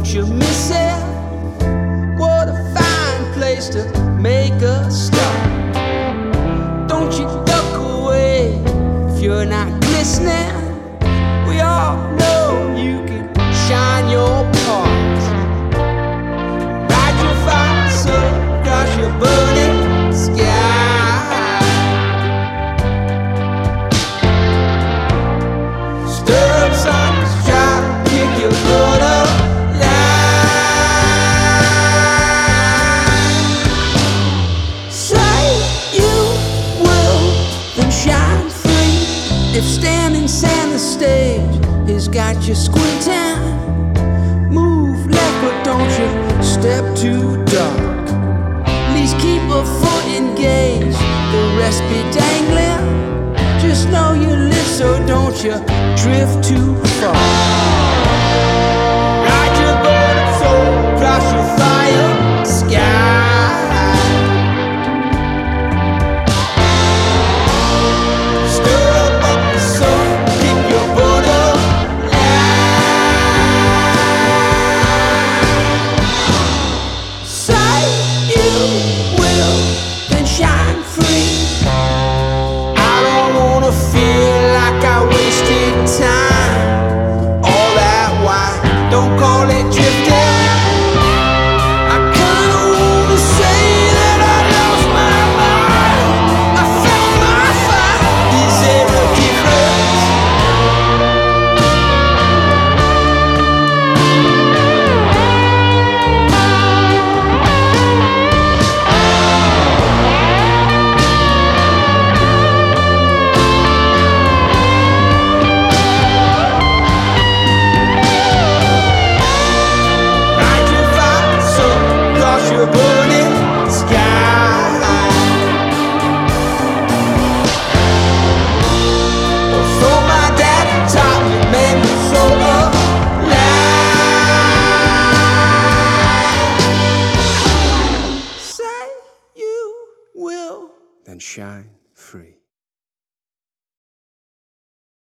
you miss it? What a fine place to make a stop. Don't you duck away if you're not listening. We all know you can shine your parts. Ride your fire so across your burning sky. Stir up sun, try to kick your butt up. If standing center stage has got you squinting, move left but don't you step too dark. At least keep a foot engaged, the rest be dangling. Just know you live so don't you drift too far. Ride your burning soul across your fire sky. Don't call it drifting. I kinda wanna say that I lost my mind. I found my fire. Is there a difference? Your burning sky. Oh, so my daddy taught me, made me so alive. Say you will, then shine free.